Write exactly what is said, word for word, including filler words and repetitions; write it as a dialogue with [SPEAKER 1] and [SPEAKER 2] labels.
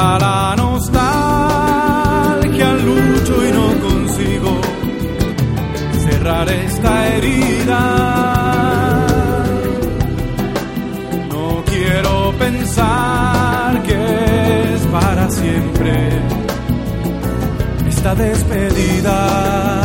[SPEAKER 1] Contra la nostalgia lucho y no consigo cerrar esta herida. No quiero pensar que es para siempre esta despedida.